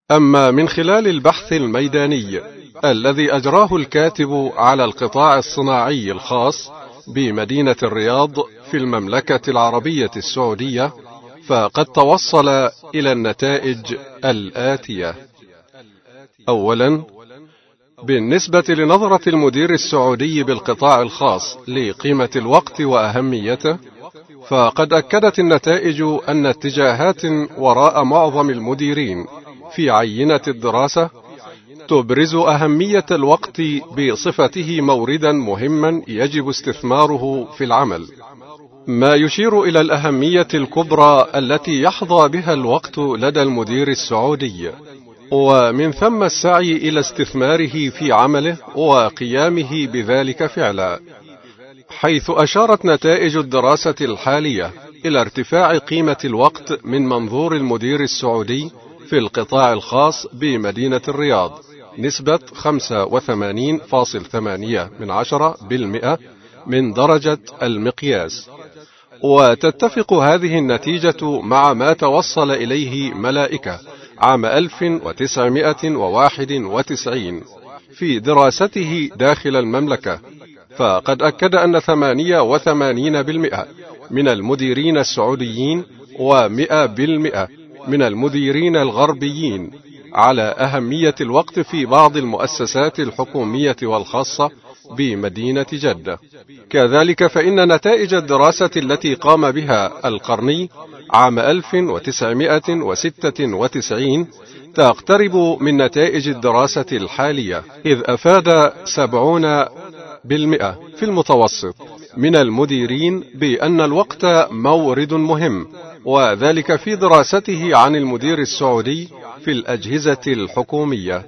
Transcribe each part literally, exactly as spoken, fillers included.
أما من خلال البحث الميداني الذي أجراه الكاتب على القطاع الصناعي الخاص بمدينة الرياض في المملكة العربية السعودية، فقد توصل إلى النتائج الآتية. أولا، بالنسبة لنظرة المدير السعودي بالقطاع الخاص لقيمة الوقت وأهميته، فقد أكدت النتائج أن اتجاهات وراء معظم المديرين في عينة الدراسة تبرز أهمية الوقت بصفته موردا مهما يجب استثماره في العمل، ما يشير إلى الأهمية الكبرى التي يحظى بها الوقت لدى المدير السعودي، ومن ثم السعي إلى استثماره في عمله وقيامه بذلك فعلا، حيث أشارت نتائج الدراسة الحالية إلى ارتفاع قيمة الوقت من منظور المدير السعودي في القطاع الخاص بمدينة الرياض نسبة خمسة وثمانين فاصلة ثمانية بالمئة من درجة المقياس. وتتفق هذه النتيجة مع ما توصل إليه ملائكة عام ألف وتسعمائة وواحد وتسعين في دراسته داخل المملكة، فقد أكد أن ثمانية وثمانين بالمئة من المديرين السعوديين ومئة بالمئة من المديرين الغربيين على أهمية الوقت في بعض المؤسسات الحكومية والخاصة بمدينة جدة. كذلك فإن نتائج الدراسة التي قام بها القرني عام ألف وتسعمائة وستة وتسعين تقترب من نتائج الدراسة الحالية، إذ أفاد سبعون بالمئة في المتوسط من المديرين بأن الوقت مورد مهم، وذلك في دراسته عن المدير السعودي في الأجهزة الحكومية.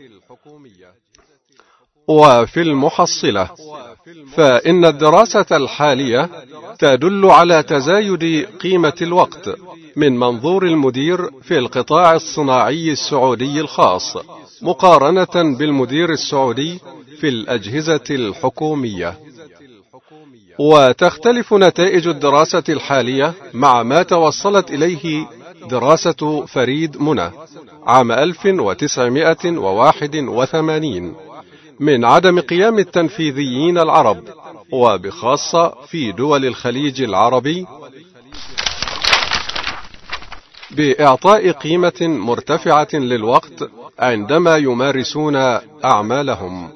وفي المحصلة، فإن الدراسة الحالية تدل على تزايد قيمة الوقت من منظور المدير في القطاع الصناعي السعودي الخاص مقارنة بالمدير السعودي في الأجهزة الحكومية. وتختلف نتائج الدراسة الحالية مع ما توصلت إليه دراسة فريد منى عام ألف وتسعمائة وواحد وثمانين من عدم قيام التنفيذيين العرب، وبخاصة في دول الخليج العربي، بإعطاء قيمة مرتفعة للوقت عندما يمارسون أعمالهم.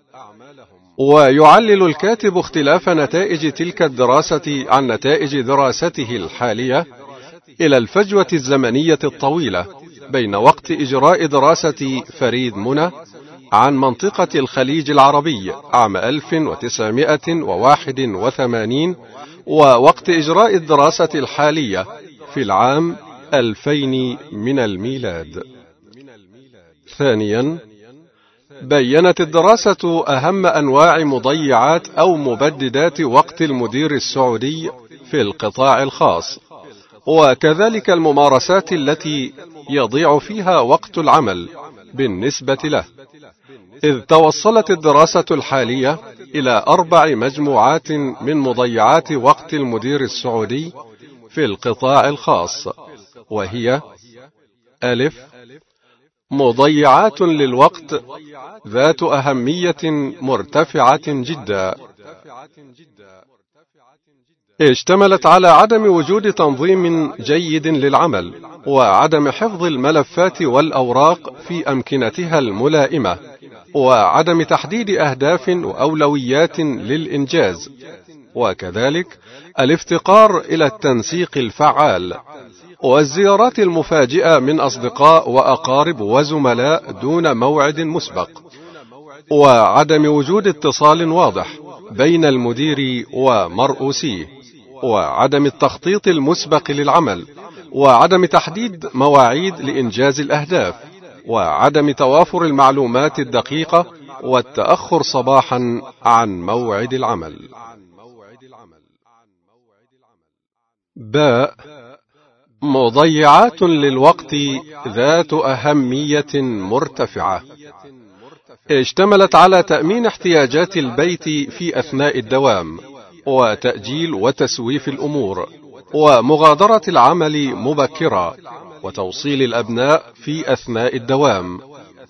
ويعلل الكاتب اختلاف نتائج تلك الدراسة عن نتائج دراسته الحالية إلى الفجوة الزمنية الطويلة بين وقت إجراء دراسة فريد منى عن منطقة الخليج العربي عام ألف وتسعمائة وواحد وثمانين ووقت إجراء الدراسة الحالية في العام ألفين من الميلاد. ثانيا، بيّنت الدراسة أهم أنواع مضيعات أو مبددات وقت المدير السعودي في القطاع الخاص، وكذلك الممارسات التي يضيع فيها وقت العمل بالنسبة له، إذ توصلت الدراسة الحالية إلى أربع مجموعات من مضيعات وقت المدير السعودي في القطاع الخاص، وهي: ألف، مضيعات للوقت ذات أهمية مرتفعة جدا، اشتملت على عدم وجود تنظيم جيد للعمل، وعدم حفظ الملفات والأوراق في أمكنتها الملائمة، وعدم تحديد أهداف وأولويات للإنجاز، وكذلك الافتقار إلى التنسيق الفعال، والزيارات المفاجئة من أصدقاء وأقارب وزملاء دون موعد مسبق، وعدم وجود اتصال واضح بين المدير ومرؤوسيه، وعدم التخطيط المسبق للعمل، وعدم تحديد مواعيد لإنجاز الأهداف، وعدم توافر المعلومات الدقيقة، والتأخر صباحا عن موعد العمل. باء، مضيعات للوقت ذات أهمية مرتفعة، اشتملت على تأمين احتياجات البيت في أثناء الدوام، وتأجيل وتسويف الأمور، ومغادرة العمل مبكرا، وتوصيل الأبناء في أثناء الدوام،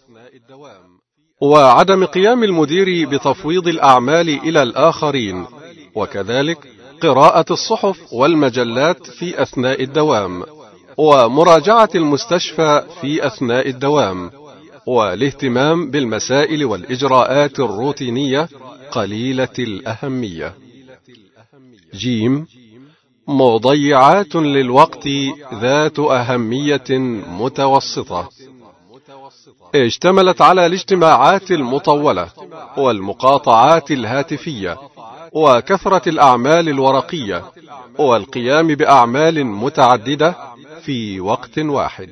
وعدم قيام المدير بتفويض الأعمال إلى الآخرين، وكذلك قراءة الصحف والمجلات في أثناء الدوام، ومراجعة المستشفى في أثناء الدوام، والاهتمام بالمسائل والإجراءات الروتينية قليلة الأهمية. جيم مضيعات للوقت ذات أهمية متوسطة، اشتملت على الاجتماعات المطولة والمقاطعات الهاتفية وكثرة الأعمال الورقية والقيام بأعمال متعددة في وقت واحد.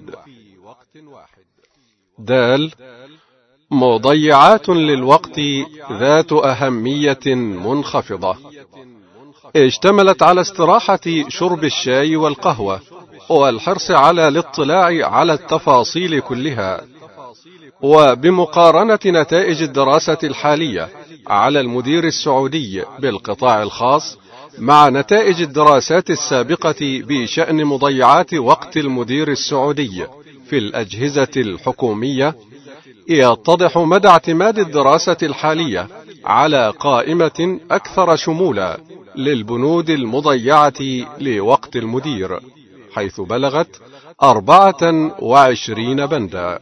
دال مضيعات للوقت ذات أهمية منخفضة، اشتملت على استراحة شرب الشاي والقهوة والحرص على الاطلاع على التفاصيل كلها، وبمقارنة نتائج الدراسة الحالية على المدير السعودي بالقطاع الخاص مع نتائج الدراسات السابقة بشأن مضيعات وقت المدير السعودي في الأجهزة الحكومية، يتضح مدى اعتماد الدراسة الحالية على قائمة أكثر شمولا للبنود المضيعة لوقت المدير، حيث بلغت أربعة وعشرين بندا.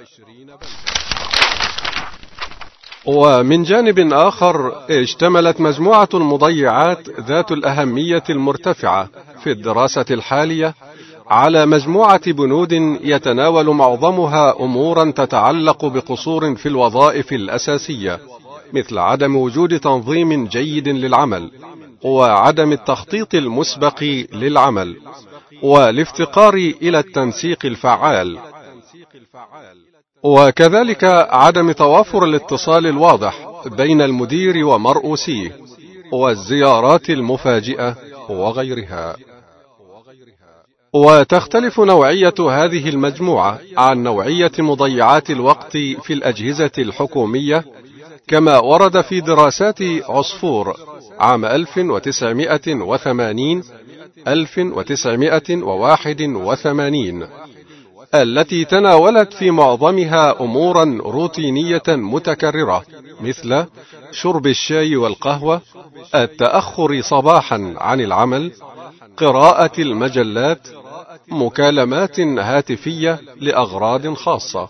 ومن جانب آخر اشتملت مجموعة المضيعات ذات الأهمية المرتفعة في الدراسة الحالية على مجموعة بنود يتناول معظمها أمورا تتعلق بقصور في الوظائف الأساسية، مثل عدم وجود تنظيم جيد للعمل، وعدم التخطيط المسبق للعمل، والافتقار إلى التنسيق الفعال، وكذلك عدم توافر الاتصال الواضح بين المدير ومرؤوسيه، والزيارات المفاجئة وغيرها. وتختلف نوعية هذه المجموعة عن نوعية مضيعات الوقت في الأجهزة الحكومية، كما ورد في دراسات عصفور عام ألف وتسعمائة وثمانين ألف وتسعمائة وواحد وثمانين، التي تناولت في معظمها أمورا روتينية متكررة، مثل شرب الشاي والقهوة، التأخر صباحا عن العمل، قراءة المجلات، مكالمات هاتفية لأغراض خاصة.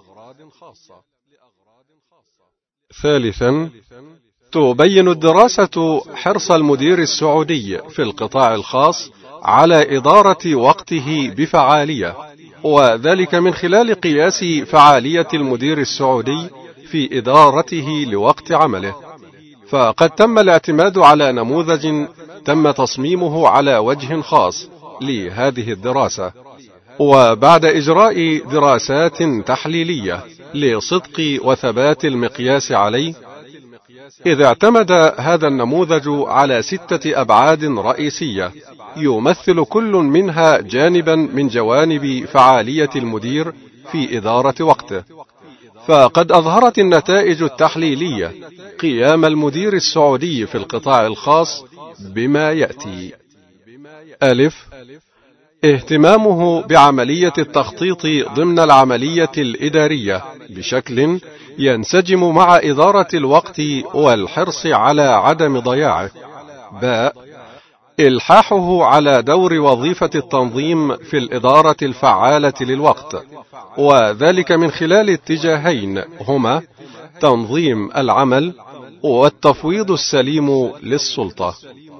ثالثا، تبين الدراسة حرص المدير السعودي في القطاع الخاص على إدارة وقته بفعالية، وذلك من خلال قياس فعالية المدير السعودي في إدارته لوقت عمله. فقد تم الاعتماد على نموذج تم تصميمه على وجه خاص لهذه الدراسة، وبعد إجراء دراسات تحليلية لصدق وثبات المقياس عليه، إذ اعتمد هذا النموذج على ستة أبعاد رئيسية يمثل كل منها جانبا من جوانب فعالية المدير في إدارة وقته. فقد أظهرت النتائج التحليلية قيام المدير السعودي في القطاع الخاص بما يأتي: ألف، اهتمامه بعملية التخطيط ضمن العملية الإدارية بشكل ينسجم مع إدارة الوقت والحرص على عدم ضياعه. باء، إلحاحه على دور وظيفة التنظيم في الإدارة الفعالة للوقت، وذلك من خلال اتجاهين هما تنظيم العمل والتفويض السليم للسلطة.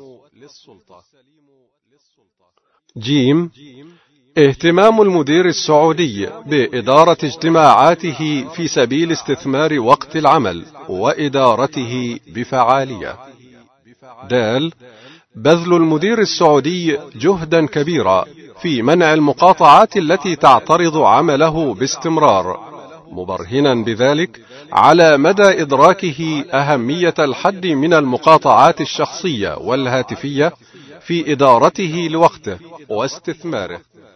جيم، اهتمام المدير السعودي بإدارة اجتماعاته في سبيل استثمار وقت العمل وإدارته بفعالية. دال، بذل المدير السعودي جهدا كبيرا في منع المقاطعات التي تعترض عمله باستمرار، مبرهنا بذلك على مدى إدراكه أهمية الحد من المقاطعات الشخصية والهاتفية في إدارته لوقته واستثماره،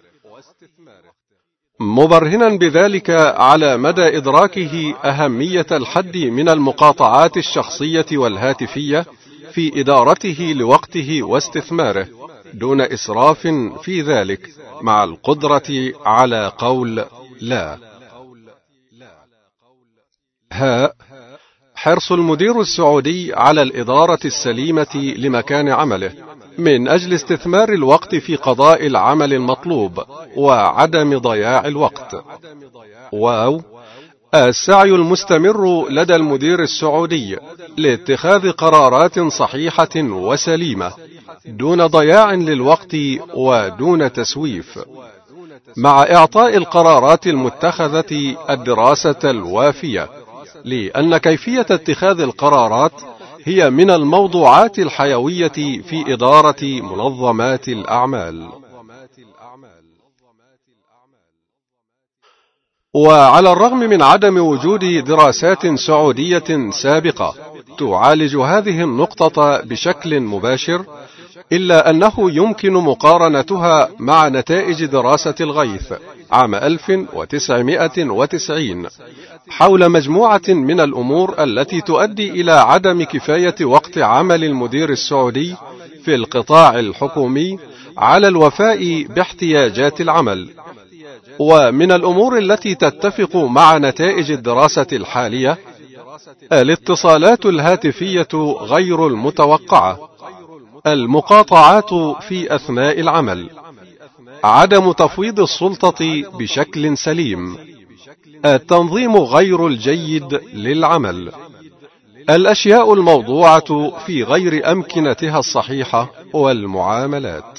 مبرهنا بذلك على مدى إدراكه أهمية الحد من المقاطعات الشخصية والهاتفية في إدارته لوقته واستثماره، دون إسراف في ذلك، مع القدرة على قول لا. ها حرص المدير السعودي على الإدارة السليمة لمكان عمله من أجل استثمار الوقت في قضاء العمل المطلوب وعدم ضياع الوقت. واو السعي المستمر لدى المدير السعودي لاتخاذ قرارات صحيحة وسليمة دون ضياع للوقت ودون تسويف، مع إعطاء القرارات المتخذة الدراسة الوافية، لأن كيفية اتخاذ القرارات هي من الموضوعات الحيوية في إدارة منظمات الأعمال. وعلى الرغم من عدم وجود دراسات سعودية سابقة تعالج هذه النقطة بشكل مباشر، إلا أنه يمكن مقارنتها مع نتائج دراسة الغيث عام ألف وتسعمائة وتسعين حول مجموعة من الأمور التي تؤدي إلى عدم كفاية وقت عمل المدير السعودي في القطاع الحكومي على الوفاء باحتياجات العمل. ومن الأمور التي تتفق مع نتائج الدراسة الحالية الاتصالات الهاتفية غير المتوقعة، المقاطعات في أثناء العمل، عدم تفويض السلطة بشكل سليم، التنظيم غير الجيد للعمل، الأشياء الموضوعة في غير أمكنتها الصحيحة، والمعاملات.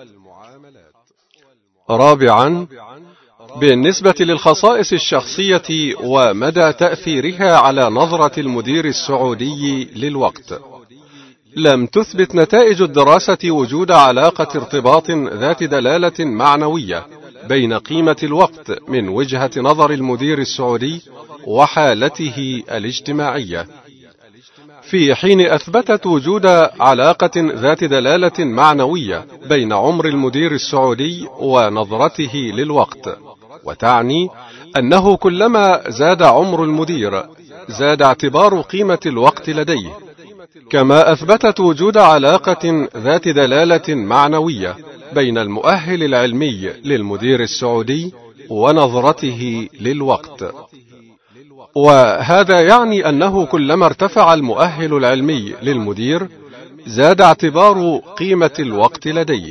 رابعا بالنسبة للخصائص الشخصية ومدى تأثيرها على نظرة المدير السعودي للوقت، لم تثبت نتائج الدراسة وجود علاقة ارتباط ذات دلالة معنوية بين قيمة الوقت من وجهة نظر المدير السعودي وحالته الاجتماعية، في حين أثبتت وجود علاقة ذات دلالة معنوية بين عمر المدير السعودي ونظرته للوقت، وتعني أنه كلما زاد عمر المدير زاد اعتبار قيمة الوقت لديه، كما أثبتت وجود علاقة ذات دلالة معنوية بين المؤهل العلمي للمدير السعودي ونظرته للوقت. وهذا يعني أنه كلما ارتفع المؤهل العلمي للمدير زاد اعتبار قيمة الوقت لديه.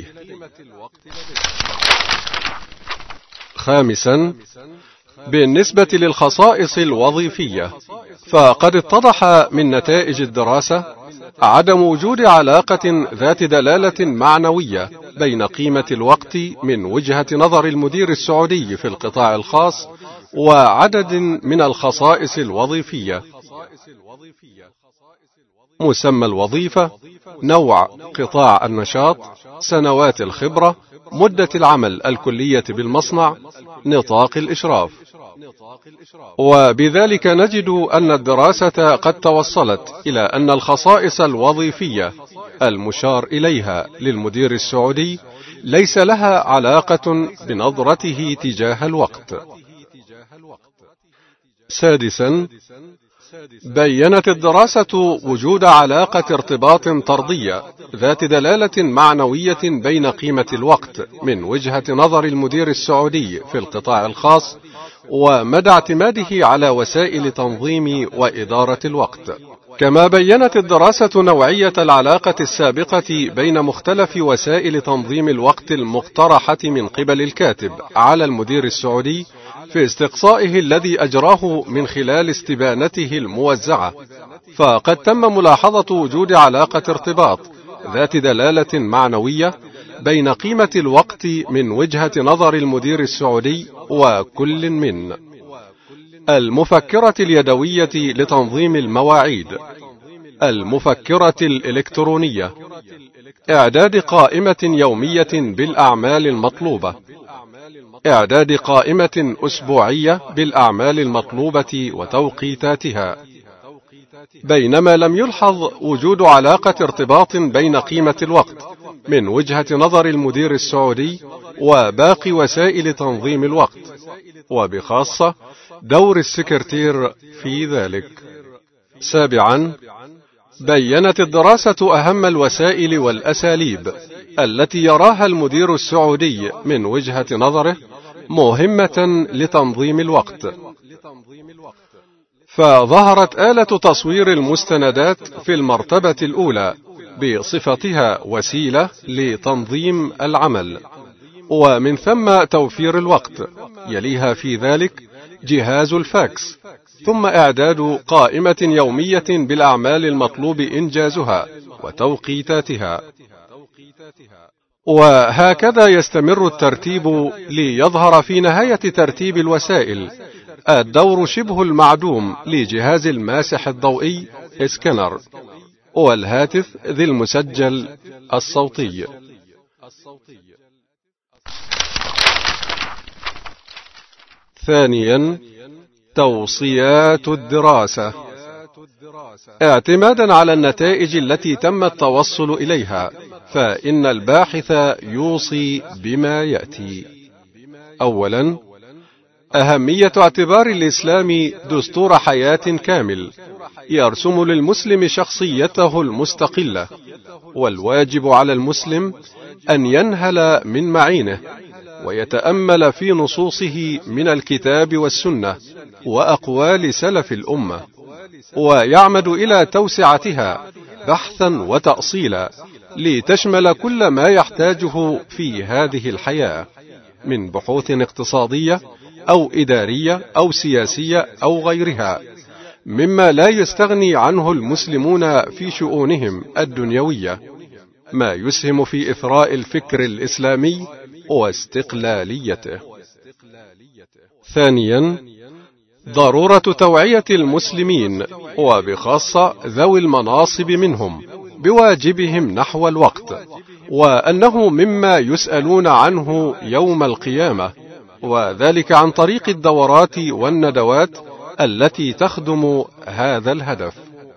خامسا بالنسبة للخصائص الوظيفية، فقد اتضح من نتائج الدراسة عدم وجود علاقة ذات دلالة معنوية بين قيمة الوقت من وجهة نظر المدير السعودي في القطاع الخاص وعدد من الخصائص الوظيفية. مسمى الوظيفة، نوع قطاع النشاط، سنوات الخبرة، مدة العمل الكلية بالمصنع، نطاق الإشراف. وبذلك نجد أن الدراسة قد توصلت إلى أن الخصائص الوظيفية المشار إليها للمدير السعودي ليس لها علاقة بنظرته تجاه الوقت. سادسا بيّنت الدراسة وجود علاقة ارتباط طردية ذات دلالة معنوية بين قيمة الوقت من وجهة نظر المدير السعودي في القطاع الخاص ومدى اعتماده على وسائل تنظيم وإدارة الوقت. كما بيّنت الدراسة نوعية العلاقة السابقة بين مختلف وسائل تنظيم الوقت المقترحة من قبل الكاتب على المدير السعودي في استقصائه الذي أجراه من خلال استبانته الموزعة، فقد تم ملاحظة وجود علاقة ارتباط ذات دلالة معنوية بين قيمة الوقت من وجهة نظر المدير السعودي وكل من المفكرة اليدوية لتنظيم المواعيد، المفكرة الإلكترونية، إعداد قائمة يومية بالأعمال المطلوبة، إعداد قائمة أسبوعية بالأعمال المطلوبة وتوقيتاتها. بينما لم يلحظ وجود علاقة ارتباط بين قيمة الوقت من وجهة نظر المدير السعودي وباقي وسائل تنظيم الوقت، وبخاصة دور السكرتير في ذلك. سابعا بيّنت الدراسة أهم الوسائل والأساليب التي يراها المدير السعودي من وجهة نظره مهمة لتنظيم الوقت. فظهرت آلة تصوير المستندات في المرتبة الأولى بصفتها وسيلة لتنظيم العمل، ومن ثم توفير الوقت، يليها في ذلك جهاز الفاكس، ثم إعداد قائمة يومية بالأعمال المطلوب إنجازها وتوقيتاتها. وهكذا يستمر الترتيب ليظهر في نهاية ترتيب الوسائل الدور شبه المعدوم لجهاز الماسح الضوئي إسكانر والهاتف ذي المسجل الصوتي. ثانيا، توصيات الدراسة. اعتمادا على النتائج التي تم التوصل إليها، فإن الباحث يوصي بما يأتي. أولا، أهمية اعتبار الإسلام دستور حياة كامل يرسم للمسلم شخصيته المستقلة، والواجب على المسلم أن ينهل من معينه ويتأمل في نصوصه من الكتاب والسنة وأقوال سلف الأمة، ويعمد إلى توسعتها بحثا وتأصيلا لتشمل كل ما يحتاجه في هذه الحياة من بحوث اقتصادية أو إدارية أو سياسية أو غيرها، مما لا يستغني عنه المسلمون في شؤونهم الدنيوية، ما يسهم في إثراء الفكر الإسلامي واستقلاليته. ثانيا، ضرورة توعية المسلمين وبخاصة ذوي المناصب منهم بواجبهم نحو الوقت، وأنه مما يسألون عنه يوم القيامة، وذلك عن طريق الدورات والندوات التي تخدم هذا الهدف.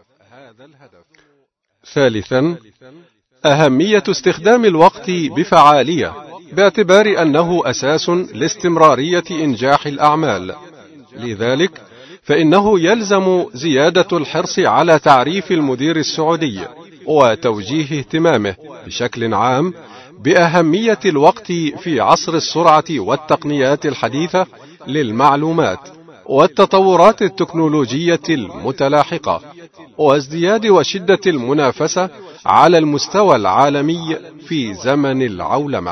ثالثا، أهمية استخدام الوقت بفعالية، باعتبار أنه أساس لاستمرارية إنجاح الأعمال. لذلك فإنه يلزم زيادة الحرص على تعريف المدير السعودي وتوجيه اهتمامه بشكل عام بأهمية الوقت في عصر السرعة والتقنيات الحديثة للمعلومات والتطورات التكنولوجية المتلاحقة، وازدياد وشدة المنافسة على المستوى العالمي في زمن العولمة.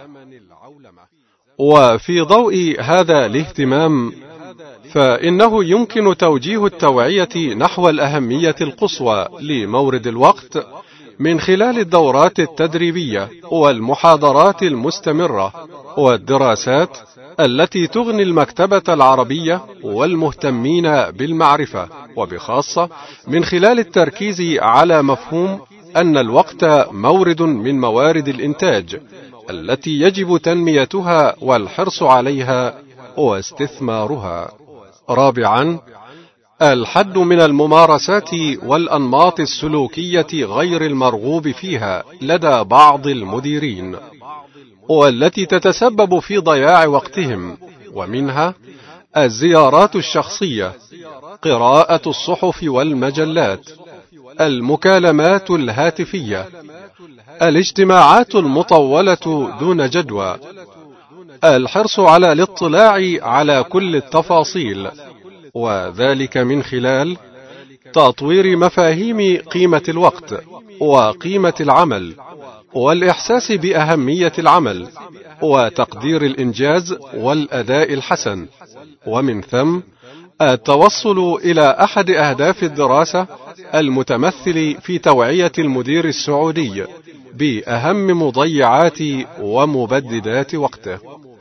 وفي ضوء هذا الاهتمام، فإنه يمكن توجيه التوعية نحو الأهمية القصوى لمورد الوقت من خلال الدورات التدريبية والمحاضرات المستمرة والدراسات التي تغني المكتبة العربية والمهتمين بالمعرفة، وبخاصة من خلال التركيز على مفهوم أن الوقت مورد من موارد الإنتاج التي يجب تنميتها والحرص عليها واستثمارها. رابعا، الحد من الممارسات والأنماط السلوكية غير المرغوب فيها لدى بعض المديرين، والتي تتسبب في ضياع وقتهم، ومنها الزيارات الشخصية، قراءة الصحف والمجلات، المكالمات الهاتفية، الاجتماعات المطولة دون جدوى، الحرص على الاطلاع على كل التفاصيل، وذلك من خلال تطوير مفاهيم قيمة الوقت وقيمة العمل والإحساس بأهمية العمل وتقدير الإنجاز والأداء الحسن، ومن ثم التوصل إلى أحد أهداف الدراسة المتمثل في توعية المدير السعودي بأهم مضيعات ومبددات وقته.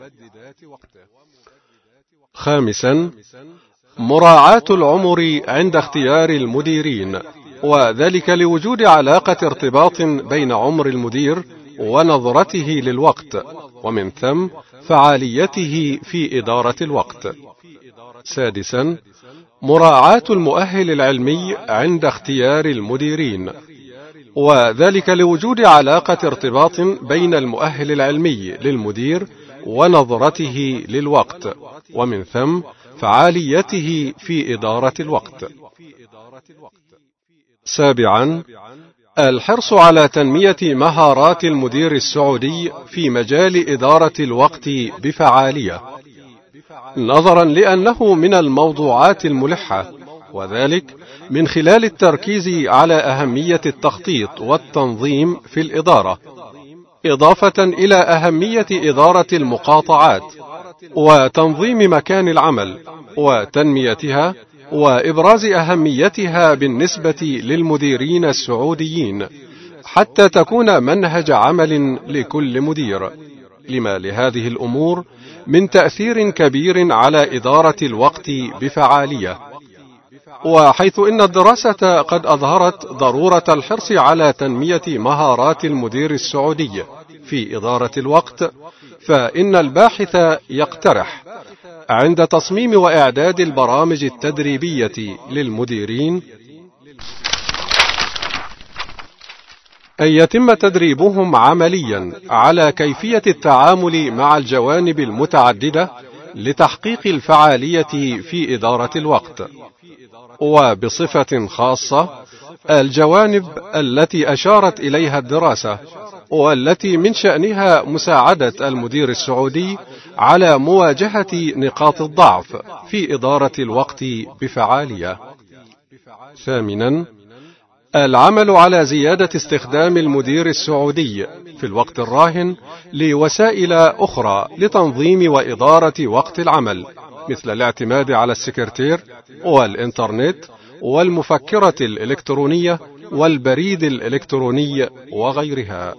خامسا، مراعاة العمر عند اختيار المديرين، وذلك لوجود علاقة ارتباط بين عمر المدير ونظرته للوقت، ومن ثم فعاليته في إدارة الوقت. سادسا، مراعاة المؤهل العلمي عند اختيار المديرين، وذلك لوجود علاقة ارتباط بين المؤهل العلمي للمدير ونظرته للوقت، ومن ثم فعاليته في إدارة الوقت. سابعا، الحرص على تنمية مهارات المدير السعودي في مجال إدارة الوقت بفعالية، نظرا لأنه من الموضوعات الملحة، وذلك من خلال التركيز على أهمية التخطيط والتنظيم في الإدارة، إضافة إلى أهمية إدارة المقاطعات وتنظيم مكان العمل وتنميتها، وإبراز أهميتها بالنسبة للمديرين السعوديين حتى تكون منهج عمل لكل مدير، لما لهذه الأمور من تأثير كبير على إدارة الوقت بفعالية. وحيث إن الدراسة قد أظهرت ضرورة الحرص على تنمية مهارات المدير السعودي في إدارة الوقت، فإن الباحث يقترح عند تصميم وإعداد البرامج التدريبية للمديرين أن يتم تدريبهم عمليا على كيفية التعامل مع الجوانب المتعددة لتحقيق الفعالية في إدارة الوقت، وبصفة خاصة الجوانب التي أشارت إليها الدراسة، والتي من شأنها مساعدة المدير السعودي على مواجهة نقاط الضعف في إدارة الوقت بفعالية. ثامنا، العمل على زيادة استخدام المدير السعودي في الوقت الراهن لوسائل أخرى لتنظيم وإدارة وقت العمل، مثل الاعتماد على السكرتير والإنترنت والمفكرة الإلكترونية والبريد الإلكتروني وغيرها.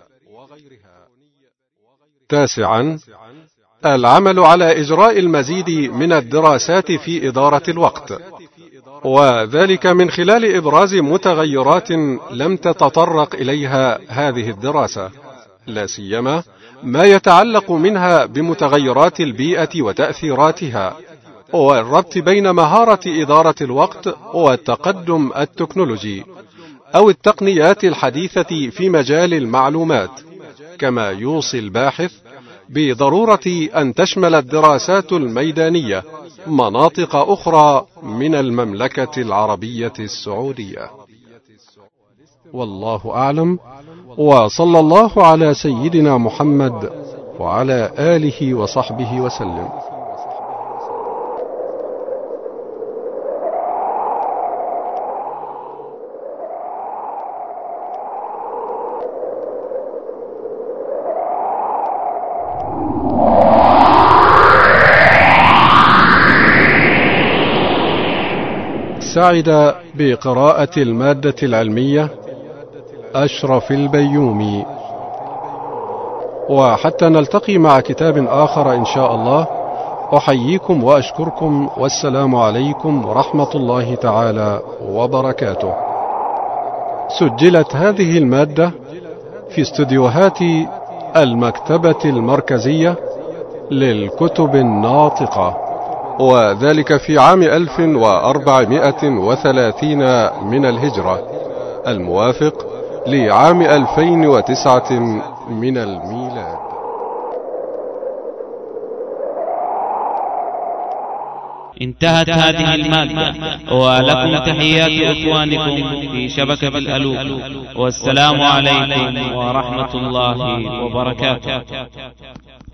تاسعا، العمل على إجراء المزيد من الدراسات في إدارة الوقت، وذلك من خلال إبراز متغيرات لم تتطرق إليها هذه الدراسة، لا سيما ما يتعلق منها بمتغيرات البيئة وتأثيراتها، والربط بين مهارة إدارة الوقت والتقدم التكنولوجي أو التقنيات الحديثة في مجال المعلومات. كما يوصي الباحث بضرورة أن تشمل الدراسات الميدانية مناطق أخرى من المملكة العربية السعودية. والله أعلم، وصلى الله على سيدنا محمد وعلى آله وصحبه وسلم. سعد بقراءة المادة العلمية أشرف البيومي. وحتى نلتقي مع كتاب آخر إن شاء الله، أحييكم وأشكركم، والسلام عليكم ورحمة الله تعالى وبركاته. سجلت هذه المادة في استديوهات المكتبة المركزية للكتب الناطقة، وذلك في عام ألف وأربعمائة وثلاثين من الهجرة، الموافق لعام ألفين وتسعة من الميلاد. انتهت هذه المادة، ولكم تحيات إخوانكم في شبكة الألوف، والسلام عليكم ورحمة الله وبركاته.